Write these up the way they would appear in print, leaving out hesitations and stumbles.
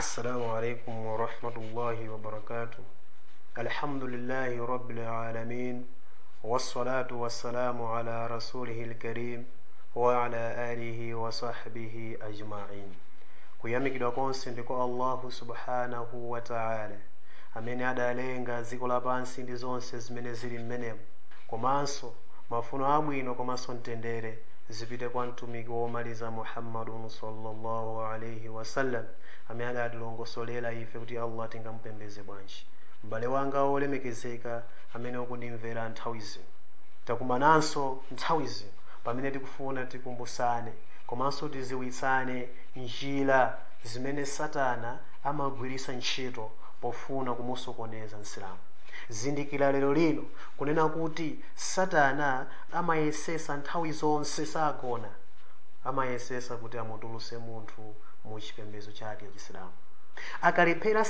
السلام عليكم ورحمة الله وبركاته. الحمد لله رب العالمين والصلاة والسلام على رسوله الكريم وعلى آله وصحبه أجمعين. Kuyamikidwa konse ndi kwa Allahu subhanahu wa ta'ala amene adalenga dziko lapansi ndi zonse zimene zili mmenemo, komanso mafuno abwino komanso mtendere zipite kwa mtumiki womaliza Muhammadun sallallahu alayhi wasallam amene adatilongosolera ife kuti Allah tingamupembeze bwanji. M'bale wanga olemekezeka amene ukundimvera nthawi zino, takumananso nthawi zino pamene tikufuna tikumbusane komanso tiziwitsane njira zimene Satana amagwirisa ntchito pofuna kumusokoneza Msilamu. Zindikira lero lino kunena kuti Satana amayesesa nthawi zonse sagona, amayesesa kuti amutuluse munthu mu chipembedzo chake cha Chisilamu. Akalephera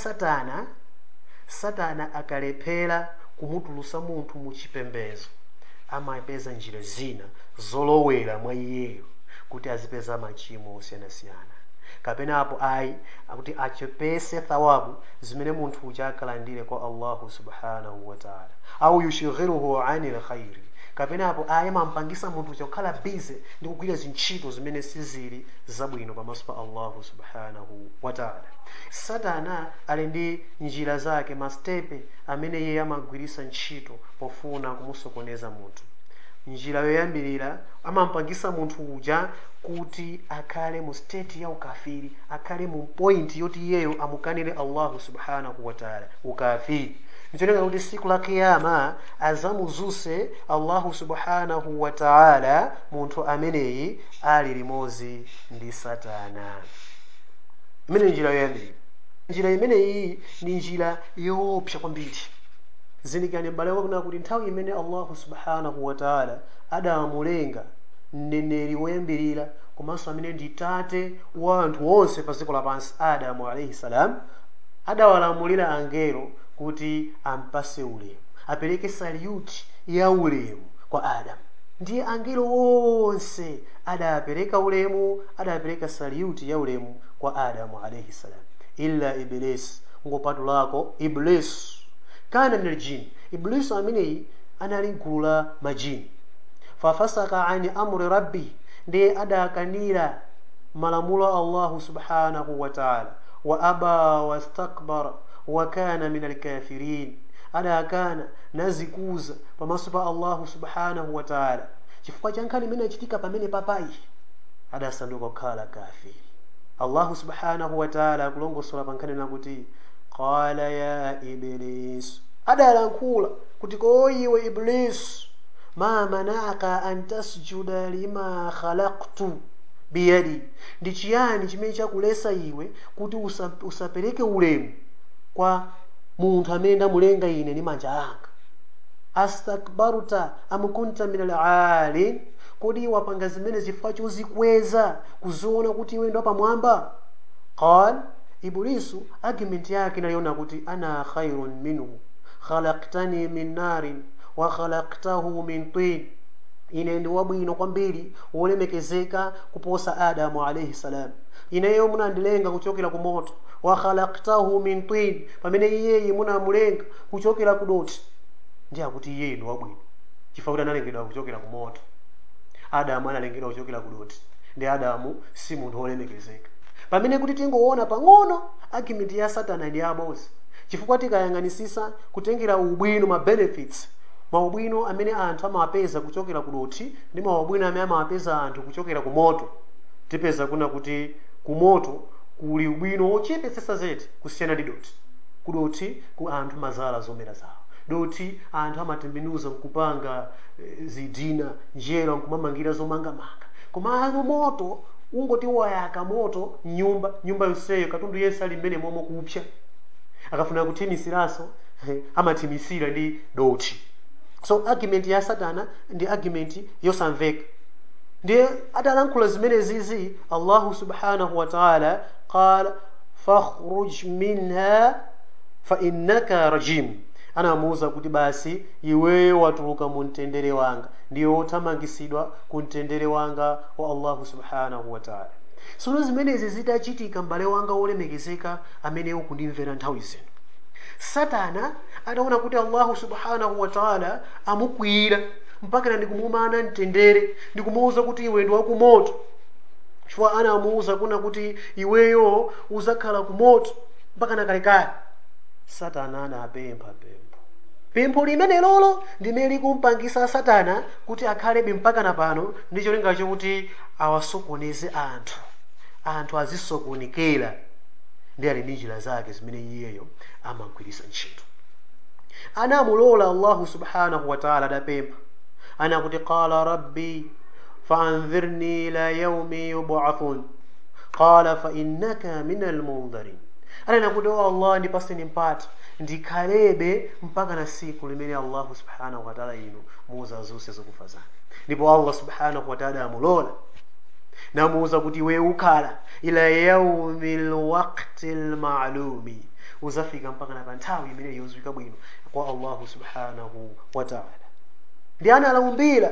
Satana akalephera kumutulusa munthu mu chipembedzo, amapeza njira zina zolowera mwa iyeyo kuti azipeza machimo osiyanasiyana, kapenapo ayi akuti achepese thawabu zimene munthu uja akalandire kwa Allahu subhanahu wa ta'ala, au yushighiruhu anil khairi, kapenapo ayi mampangisa munthu uja kukhala busy ndi kugwira zintchito zimene sizili zabwino pamaso pa Allahu subhanahu wa ta'ala. Satana ali ndi njira zake, mastepe amene iye amagwirisa ntchito pofuna kumusokoneza munthu. Njira yoyambirira amampangisa munthu uja kuti akhale mu state ya ukafiri, akhale mu point yoti iyeyo amukanire Allahu subhanahu wa ta'ala ukafiri. Nichoneka kuti siku la kiyama azamuzuse Allahu subhanahu wa ta'ala munthu ameneyi ali limozi ndi Satana. Imene njira yoyambirira. Njira imeneyi ni njira yoopsa kwambiri. Zindikirani m'bale wanga kuti nthawi imene Allahu subhanahu wa ta'ala adamulenga mneneri woyambirira komanso amene ndi tate wa anthu onse pa dziko lapansi, Adamu alayhi salam, adawalamulira angelo kuti ampase ulemu, apereke salute ya ulemu kwa Adamu. Ndiye angelo onse adapereka ulemu, adapereka salute ya ulemu kwa Adamu alayhi salam, illa Iblis, ngopatulako Iblis. Kana min aljin, Iblis amene anali gulu la majini. Fafasaka ani amri rabbi, ndiye adakanira malamulo Allahu subhanahu wa ta'ala, wa aba wastakbara wa kana min alkafirin, adakana nazikuza pamaso pa Allahu subhanahu wa ta'ala. Chifukwa cha nkhani imene achitika pamene papayi adasanduka kukhala kafiri. Allahu subhanahu wa ta'ala akulongosola pa nkhani nakuti qala ya Iblis, adalankhula kuti ko iwe Iblis, ma manaka an tasjuda lima khalaqtu biyadi, ndi chiyani chimene chakulesa iwe kuti usapereke ulemu kwa munthu amene ndamulenga ine ndi manja anga? Astakbaruta am kunta min al-alin, kodi wapanga zimene zifukwa chozikweza kuziona kuti iwe ndo pamwamba? Qal, Iblisu argument yake inaliona kuti ana khairun minhu khalaqtani min narin wa khalaqtahu min tin, ine ndi wabwino kwambiri wolemekezeka kuposa Adamu alayhi salam, ineyo munandilenga kuchokera ku moto, wa khalaqtahu min tin, pamene iyeyi munamulenga kuchokera ku doti. Ndiye akuti iyeyi ndi wabwino chifukwa kuti analengedwa kuchokera ku moto, Adamu analengedwa kuchokera ku doti, ndi Adamu si munthu wolemekezeka. Pamene kuti tingoona pang'ono argument ya Satana ndi abozi, chifukwa tikayang'anisisa kutengera ubwino, ma benefits, maubwino amene anthu amawapeza kuchokera ku doti ndi maubwino amene amawapeza anthu kuchokera ku moto, tipeza kuna kuti ku moto kuli ubwino wochepetsesa zedi kusiyana ndi doti. Ku doti ku anthu mazala zomera zawo, doti anthu amatembenuza nkupanga zidina njera nkumamangira zomangamanga, koma ano moto ungoti wayaka moto nyumba yonseyo katundu yense ali mmene momwe kupsa, akafuna kuthimisiraso amathimisira ndi doti. So argument ya Satana ndi argument yosamveka. Ndiye adalankhula zimene zizi Allahu subhanahu wa ta'ala qala fakhruj minha fa innaka rajim, anamuuza kuti basi iwe watuluka mu mtendere wanga, ndiyo othamangisidwa ku mtendere wanga wa Allahu subhanahu wa ta'ala. Sono zimenezi zitachitika m'bale wanga wolemekezeka amene ukundimvera nthawi zino. Satana adaona kuti Allah subhanahu wa ta'ala amukwiyira mpaka ndikumumana mtendere, ndikumuuza kuti iwe ndi wakumoto. Chifukwa anamuuza kuna kuti iweyo uzakhala kumoto mpaka nakalekale. Satana anapempha pempho limene lolo ndimene likumpangisa Satana kuti akhalebe mpaka napano ndi cholinga chokuti awasokoneze anthu azisokonekera ndi ali ndi njira zake zimene iyeyo amagwiritsa ntchito. Anamulola Allah subhanahu wa ta'ala adapempha anakuti qala rabbi fa'anzirni ila yawmi yub'athun qala fa innaka minal munzirin. Anakuti Allah ndipaseni mpata ndikhalebe mpaka na siku limene Allah subhanahu wa ta'ala inu muzazuse zokufa zanu. Ndipo Allah subhanahu wa ta'ala amulola namuuza kuti iwe ukhala ila yawmil waqtil ma'lumi, uzafika mpaka na nthawi imene yozwika bwino kwa Allah subhanahu wa ta'ala. Ndi analumbira,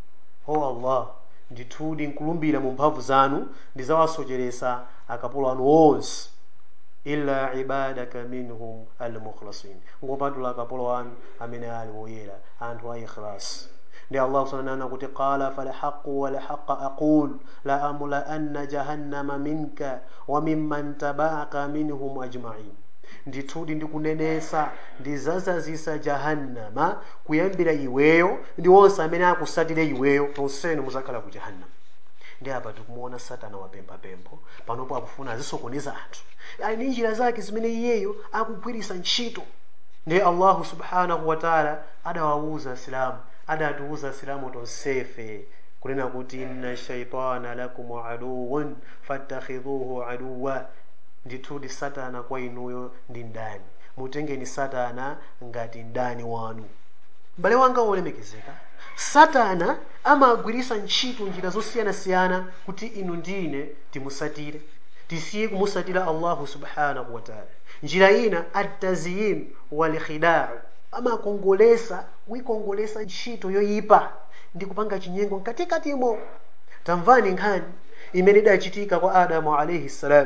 Allah ndithudi nkulumbira mu mphamvu zanu ndizawasocheresa akapolo anu onse illa ibadaka minhum al-mukhlasin, ngopatula akapolo anu amene ali woyera, anthu a ikhlas. Ndi Allah subhanahu kuti qala fal haqqu wal haqqa aqul la amla anna jahannama minka wa mimman taba'aka minhum ajma'in. Ndithudi ndikunenesa ndizazazisa jahannama kuyambira iweyo ndi onse amene akusatire iweyo, nonsenu muzakhala ku jahannama. Ndi apa tikumuona Satana wapempha panopo akufuna azisokoneza anthu ali ndi njira zake zimene iyeyo akugwiritsa ntchito. Ndi Allah subhanahu wa ta'ala adawauza Asilamu, adatiuza Asilamu tonsefe kunena kuti inna shaytana lakum aduwwun fattakhidhuhu aduwwa. Ndithudi Satana kwa inuyo ndi ndani, mutengeni Satana ngati ndani wanu. M'bale wanga wolemekezeka, Satana amagwiritsa ntchito njira zosiyanasiyana kuti inu ndine timusatire, tisiye kumusatira Allah subhanahu wa ta'ala. Njira ina at-tazyin wal khida', kuikongolesa ntchito yoyipa ndi kupanga chinyengo katikatimo. Tamvani nkhani imene idachitika kwa Adamu alayhi salam.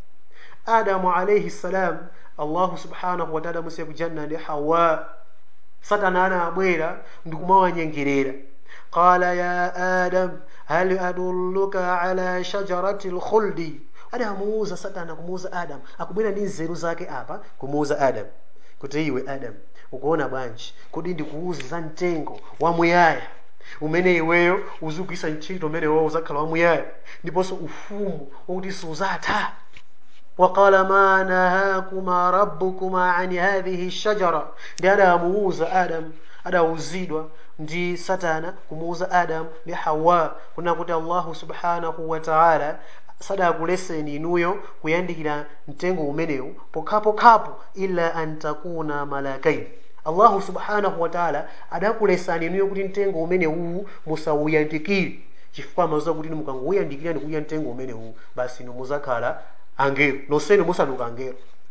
Adamu alayhi salam, Allah subhanahu wa ta'ala musiya kujanna ndi Hawa. Satana anabwera ndikumawanyengerera. Qala ya Adam hal adulluka ala shajarati al-khuldi. Adamuuza Satana kumuuza Adam, akubwera ndi nzeru zake apa kumuuza Adam kuti iwe Adam ukuona bwanji kodi ndikuuza za mtengo wa muyaya umene iweyo uzigwisa ntchito umene wewe uzakhala wa muyaya ndiponso ufumu wokuti suzatha. وقال ما نهاكما ربكما عن هذه الشجرة. ndi adamuuza Adam, adauzidwa ndi Satana kumuuza Adam ndi Hawa kuna kuti Allah subhanahu wa ta'ala sadakuleseni inuyo kuyandikira mtengo umenewu pokapo illa an takuna malakai. Allah subhanahu wa ta'ala adakulesani inuyo kuti mtengo umenewu musawuyandikire, chifukwa amazuza kuti mukanguyandikira ndi kuya mtengo umenewu basi inu muzakhala angelo, nonsenu musaduka angelo.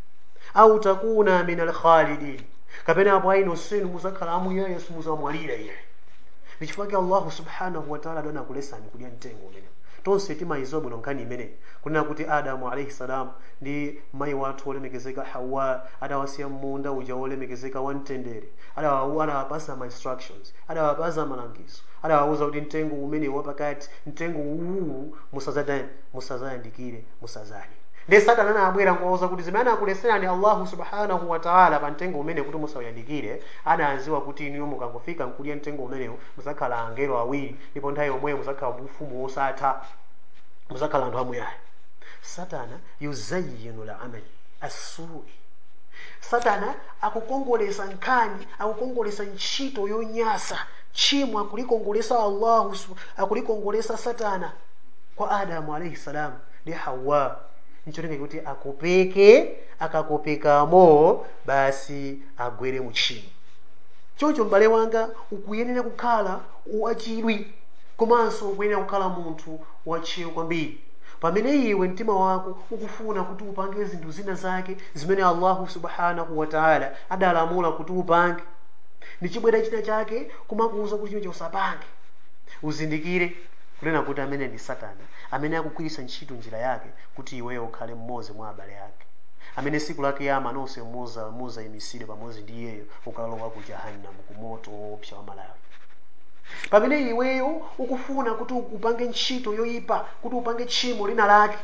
Au takuna minal khalidin, kapena apo ayi nonsenu muzakhala amuyaya simuzamwalira iye. Ndi chifukwa Allah subhanahu wa ta'ala anakulesani kudya mtengo umenewu. Tonse timayiziwa bwino nkhani imene kunena kuti Adamu alayhi salam ndi mayi wathu olemekezeka Hawa adawasiya munda uja olemekezeka wamtendere, adawapasa instructions, adawapasa malangizo, adawauza kuti mtengo umene wapakati mtengo uwu musazayandikire, musazadye. Ndi Satana anabwera kuwauza kuti zimene akuleserani Allah subhanahu wa ta'ala pa mtengo umene kuti musawuyandikire, anaanziwa kuti inu mukangofika nkudya mtengo umenewo muzakhala angelo awiri ndipo nthawi yomweyo muzakhala ufumu wosatha, muzakhala anthu amuyaya. Satana yuzayyinu al-amal as-su'i. Satana akukongolesa nkhani, akukongolesa ntchito yonyasa, chimwe akulikongolesa Allah, akulikongolesa Satana kwa Adamu alayhi salam ndi Hawa. Ncholinga kuti akopeke, akakopekamo basi agwere mu tchimo. Choncho m'bale wanga ukuyenera kukhala wachidwi, komanso ukuyenera kukhala munthu wachidwi kwambiri. Pamene iwe mtima wako ukufuna kuti upange zinthu zina zake zimene Allah subhanahu wa ta'ala adalamula kuti upange, ndi chibwera china chake kumakuuza kuti chimene usapange, uzindikire kunena kuti amene ndi Satana amene akugwiritsa ntchito njira yake kuti iweyo ukhale mmodzi mwa abale ake, amene siku la kiyama nonse muzayimisire pamodzi ndi iyeyo ukalowa ku jahannam, ku moto woopsa wa Malawi. Pamene iweyo ukufuna kuti upange ntchito yoyipa, kuti upange tchimo lina lake,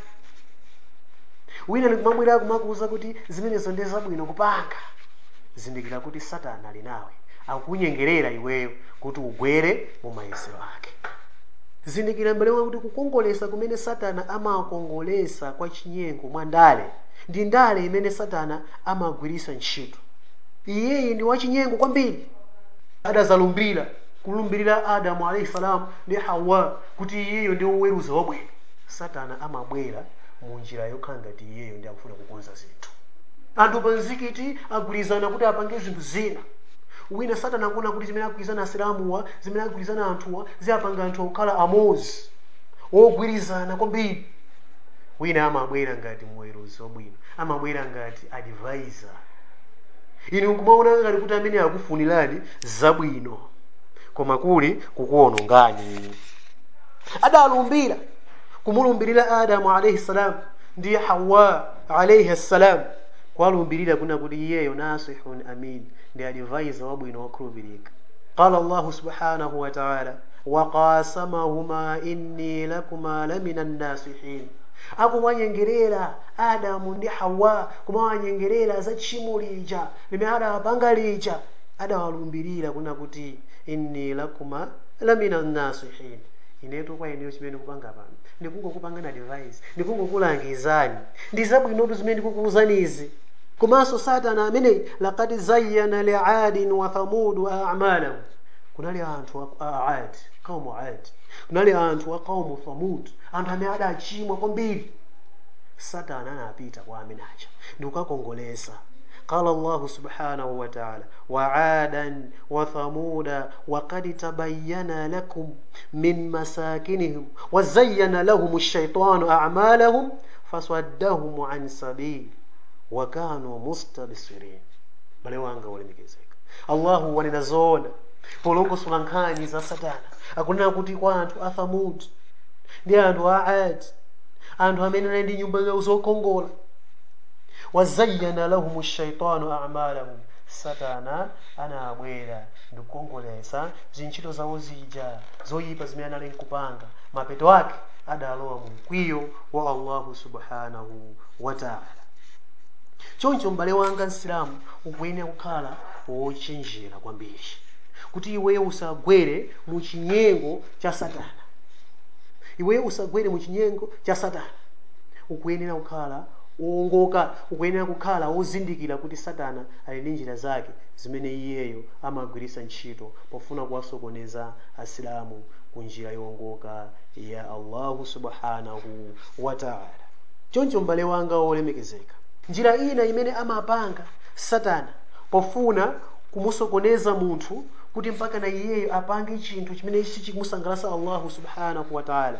wina nikumabwera kumakuuza kuti zimenezo ndi zabwino kupanga, zindikira kuti Satana ali nawe, akukunyengerera iweyo kuti ugwere mu mayesero ake. Zindikira mbale kuti kukongolesa kumene Satana amakongolesa kwa chinyengo mwa ndale, ndi ndale imene Satana amagwiritsa ntchito. Iyeyi ndi wachinyengo kwambiri. Adazalumbira kulumbirira Adamu alayhi salam ndi Hawa kuti iyeyo ndi woweruza wabwino. Satana amabwera mu njira yokhala ngati iyeyo ndi akufuna kukonza zinthu. Anthu pa mzikiti agwirizana kuti apange zinthu zina. Wina Satana akuona kuti zimene agwirizana asilamuwa, zimene agwirizana anthuwa, ziyapanga anthu okhala amozi, ogwirizana kwambiri. Wina amabwera ngati muweruzi wabwino, amabwera ngati advisor. Inu nkumaona ngati kuti amene akufunirani zabwino, koma kuli kukuonongani. Adalumbira kumulumbirira Adamu alayhi salam ndi Hawa alayhi salam, kwalumbirira kuna kuti iyeyo nasihun amin, ndi advisor wabwino wokhulupirika. Qala Allah subhanahu wa ta'ala, wa qasamahuma inni lakuma lamina nasihin. Akuwanyengerera Adamu ndi Hawa, kumawanyengerera za tchimo lija limene adapanga lija, adawalumbirira kuna kuti inni lakuma lamina nasihin. Inetu kwa ineyo chimene kupanga pano ndikungokupangani advice, ndikungokulangizani ndi zabwinotu zimene ndikukuwuzanizi. Komanso Satana amene laqad zayyana li'adin wa thamud a'malahum, kunali anthu a Ad, kaumu Ad, kunali anthu a kaumu Thamud, anthu amene adachimwa kwambiri. Satana anapita kwa amene aja ndikukakongolesa. قال الله سبحانه وتعالى وعادا وثمود وقد تبين لكم من مساكنهم وزين لهم الشيطان أعمالهم فصدهم عن سبيل وكانوا مستبصرين. bale wanga wolemekezeka, Allahu wanenazona polongo solankhani za Satana akunena kuti kwa anthu a Thamud ndi anthu a Ad, anthu amene ali ndi nyumba zawo zokongola, wazayyana lahum ash-shaytanu a'malahum, Satana anabwera ndikukongolesa zintchito zawo zija zoyipa zimene anali nkupanga. Mapeto ake adalowa mu mkwiyo wa Allah subhanahu wa ta'ala. Choncho mbale wanga Islamu ukuyenera kukhala wochenjera kwambiri kuti iweyo usagwere mu chinyengo cha Satana. Iweyo usagwere mu chinyengo cha Satana. Ukuyenera kukhala wongoka, ukuyenera kukhala wozindikira kuti Satana ali ndi njira zake zimene iyeyo amagwiritsa ntchito pofuna kuwasokoneza asilamu ku njira yongoka ya Allah subhanahu wa ta'ala. Choncho mbale wanga wolemekezeka, njira ina imene amapanga Satana pofuna kumusokoneza munthu kuti mpaka na iyeyo apange chinthu chimene sichikumusangalatsa Allah subhanahu wa ta'ala,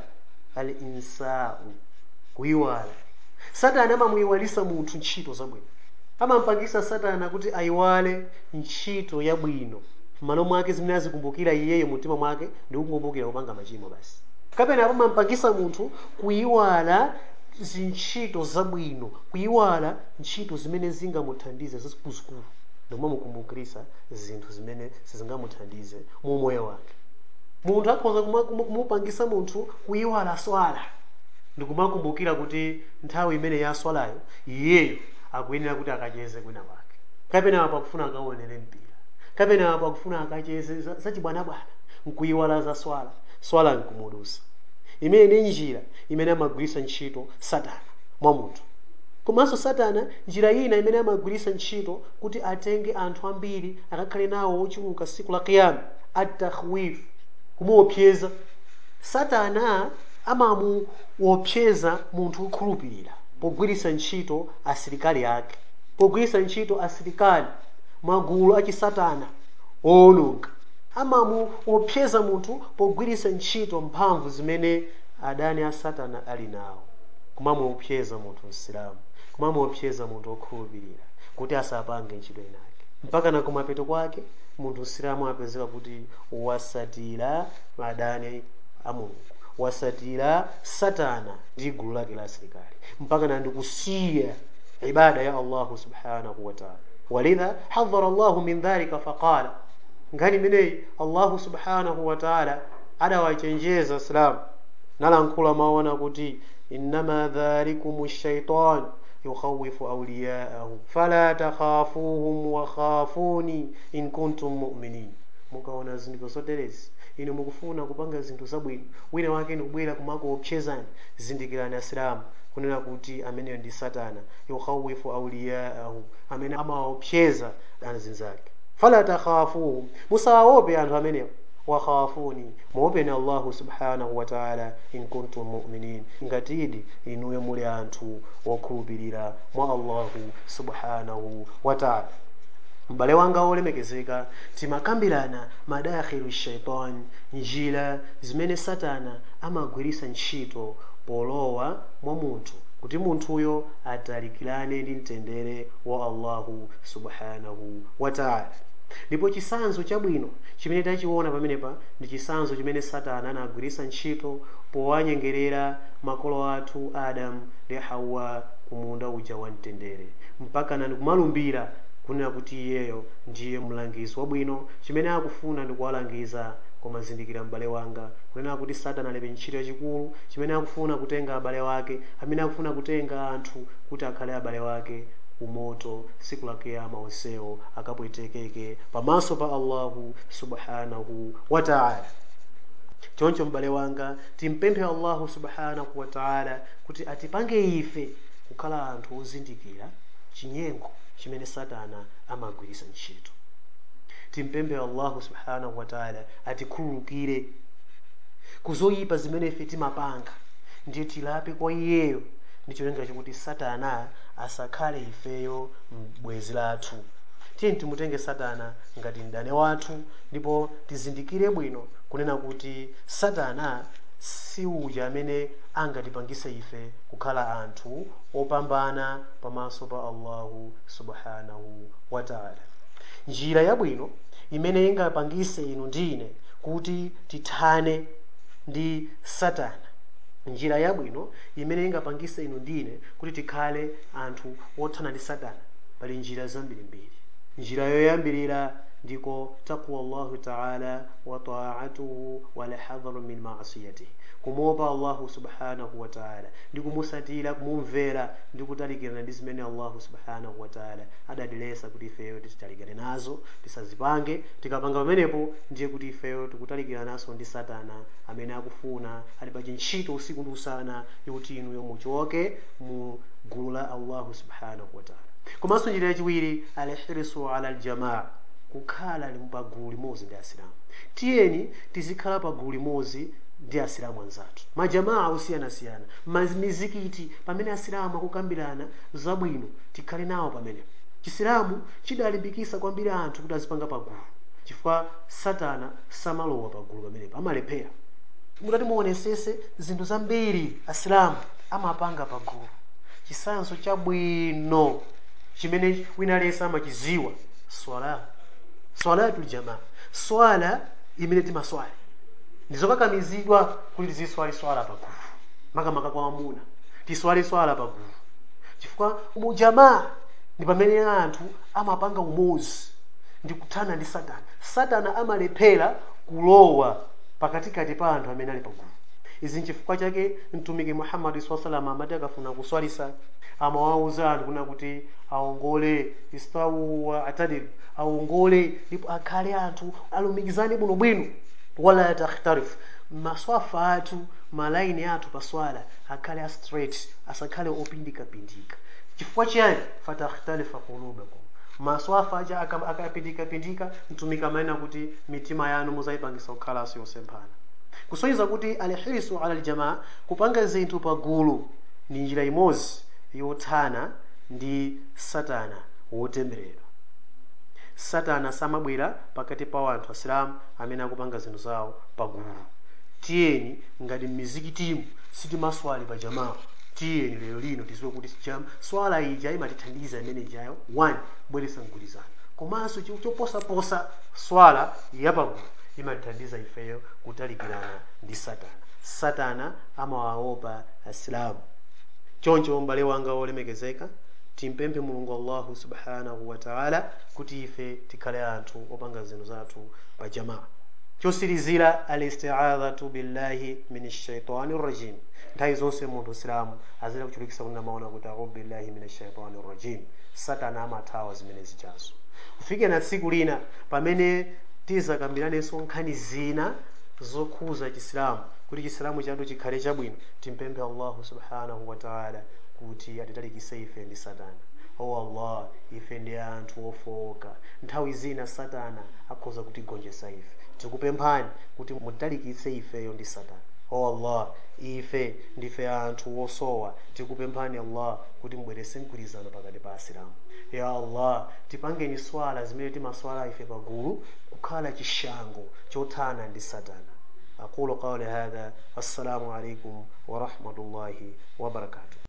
al-insa'u, kuyiwala. Satana amamuyiwalisa munthu ntchito zabwino. Amampangisa Satana kuti ayiwale ntchito yabwino, m'malo mwake zimene azikumbukira iyeyo mtima mwake ndi kukumbukira kupanga machimo basi. Kapena amampangisa munthu kuyiwala zintchito zabwino, kuyiwala ntchito zimene zingamuthandize zazikulu, ndomamukumbukirisa zinthu zimene sizingamuthandize mu moyo wake. Munthu akhoza kumupangisa munthu kuyiwala swala, ndikumakumbukira kuti nthawi imene yaswalayo iyeyo akuyenera kuti akacheze kwina kwake. Kapena apa kufuna akaonere mpira, kapena apa kufuna akacheze zachibwanabwana, nkuyiwala za swala nkumudusa. Imene njira imene amagwiritsa ntchito Satana mwa munthu. Komanso Satana njira ina imene amagwiritsa ntchito kuti atenge anthu ambiri akakhale nawo ochuluka siku la kiyama, at-takhwif, kumuopseza. Satana amamuopseza munthu wokhulupirira pogwiritsa ntchito asilikali ake, pogwiritsa ntchito asilikali magulu achisatana owononga. Amamuopseza munthu pogwiritsa ntchito mphamvu zimene adani a Satana ali nawo, kumamuopseza munthu Islamu, kumamuopseza munthu wokhulupirira kuti asapange ntchito inake. Mpaka na kumapeto kwake munthu Islamu apezeka kuti wasatira madani a Mulungu, wasatira satana ndi gulu lake la asilikali mpaka na ndikusiya ibada ya Allah subhanahu wa ta'ala. Walidha hadhara Allah min dhalika faqala, ngani imeneyi Allah subhanahu wa ta'ala adawachenjeza Islam nalankhula maona kuti innama dhalikum ash-shaytan yukhawifu awliya'ahu fala takhafuhum wa khafuni in kuntum mu'minin. Mukaona zinthu zoterezi inu mukufuna kupanga zinthu zabwino, wina wake ndi kubwera kumakuopsezani, zindikirani Asilamu kunena kuti ameneyo ndi Satana. Yukhawifu awliya'ahu, amene amaopseza anzake. Fala takhafuhum, musawaope anthu amenewo. Wa khafuni, muopeni Allah subhanahu wa ta'ala in kuntum mu'minin, ngatidi inuyo muli anthu wokhulupirira mwa Allah subhanahu wa ta'ala. M'bale wanga olemekezeka, timakambirana madakhilu shaitan, njira zimene Satana amagwirisa ntchito polowa mwa munthu kuti munthuyo atalikirane ndi mtendere wa Allah subhanahu wa ta'ala. Ndipo chisanzo chabwino chimene tachiona pamenepa ndi chisanzo chimene Satana anagwirisa ntchito powanyengerera makolo athu Adamu ndi Hawa kumunda uja wa mtendere mpaka nani kumalumbira kunena kuti iyeyo ndiye mlangizi wabwino. Chimene akufuna ndi kuwalangiza koma zindikira m'bale wanga kunena kuti Satana alibe ntchito yachikulu. Chimene akufuna kutenga abale wake, amene akufuna kutenga anthu kuti akhale abale wake kumoto siku la kiyama, onsewo akapwetekeke pamaso pa Allahu subhanahu wa ta'ala. Choncho m'bale wanga timpemphe Allahu subhanahu wa ta'ala kuti atipange ife kukhala anthu ozindikira chinyengo chimene Satana amagwirisa ntchito. Timpemphe Allahu subhanahu wa ta'ala atikhululukire kuzoyipa zimene ife timapanga, ndiye tilape kwa iyeyo ndi cholinga chikuti Satana asakhale ifeyo m'bwenzi lathu. Tiye timutenge Satana ngati mdani wathu ndipo tizindikire bwino kunena kuti Satana si uja amene angatipangise ife kukhala anthu opambana pamaso pa Allahu subhanahu wa ta'ala. Njira yabwino imene ingapangise inu ndine kuti tithane ndi Satana, njira yabwino imene ingapangise inu ndine kuti tikhale anthu othana ndi Satana, pali njira zambirimbiri. Njira yoyambirira ndiko taqwa Allah ta'ala wa ta'atuhu wa lahadharu min ma'asiyatihi, kumuopa Allah subhanahu wa ta'ala ndi kumusatira, kumumvera ndi kutalikirana ndi zimene Allah subhanahu wa ta'ala adadilesa kuti ifeyo titalikane nazo, tisazipange. Tikapanga pamenepo ndiye kuti ifeyo tikutalikirana naso ndi Satana amene akufuna ali pa ntchito usiku ndi usana yokuti inuyo muchoke mu gulu la Allah subhanahu wa ta'ala. Komanso njira yachiwiri al-hirsu ala al-jamaa, kukhala pa gulu limodzi ndi Asilamu. Tiyeni tizikhala pa gulu limodzi ndi Asilamu anzathu, majamaa osiyanasiyana, mizikiti pamene Asilamu akukambirana zabwino tikhale nawo pamene. Chisilamu chidalimbikisa kwambiri anthu kuti azipanga pa gulu, chifukwa Satana samalowa pa gulu pamenepo, amalephera. Mutati muonesese zinthu zambiri Asilamu amapanga pa gulu. Chisanzo chabwino chimene wina lesa amachiziwa swalatul jamaa, swala imene timaswali ndizokakamizidwa kuti tiziswali swala pa gulu, makamaka kwa amuna tiswali swala pa gulu, chifukwa mu jamaa ndi pamene anthu amapanga umodzi ndi kuthana ndi Satana. Satana amalephera kulowa pakatikati pa anthu amene ali pa gulu. Izi nchifukwa chake mtumiki Muhammad sallallahu alaihi wasallam amati akafuna kuswalisa amawauza anthu kuna kuti aongole, istawu wa atadil, aongole ndipo akhale anthu alumikizane bwinobwino, wala takhtarif, maswafa athu malaini athu paswala akhale straight, asakhale opindika-pindika. Chifukwa chiyani? Fatakhtalifa qulubakum, maswafa aja akapindika-pindika, mtumiki amanena kuti mitima yanu muzayipangisa kukhala yosemphana. Kusonyeza kuti al-hirsu ala al-jamaa, kupanga zinthu pa gulu, ni njira imodzi yothana ndi Satana wotemberedwa. Satana samabwera pakati pa anthu Asilamu amene akupanga zinthu zawo pa gulu. Tiyeni ngati m'mizikitimu sitimaswali pa jamaa, tiyeni lero lino tiziwe kuti swala ija imatithandiza imene jayo 1 bweresa mgwirizano, komanso choposaposa swala ya pa gulu imatithandiza ifeyo kutalikirana ndi Satana. satana amawaopa asilamu. Choncho m'bale wanga wolemekezeka, timpemphe Mulungu Allahu subhanahu wa ta'ala kuti ife tikhale anthu opanga zinthu zathu pa jamaa. Chosirizira al-isti'adhatu billahi minash shaitani rajim. Nthawi zonse munthu Islamu azira kuchulukisa kuti namaona kuti a'udhu billahi minash shaitani rajim. Satana amathawa zimene zichazo. Kufike na tsiku lina pamene tizakambiraneso nkhani zina zokhuza Chisilamu kuti Chisilamu chathu chikhale chabwino, timpemphe Allahu subhanahu wa ta'ala kuti atitalikise ife ndi Satana. Oh Allah, ife ndi anthu ofoka. Nthawi zina Satana akhoza kutigonjetsa ife. Tikupemphani kuti mutalikise ifeyo ndi Satana. Oh Allah, ife ndife anthu osowa. Tikupemphani Allah kuti mbwerese mgwirizano pakati pa Asilamu. Ya Allah, tipangeni swala zimene timaswala ife pagulu kukhala chishango chothana ndi Satana. أقول قولي هذا. السلام عليكم ورحمة الله وبركاته.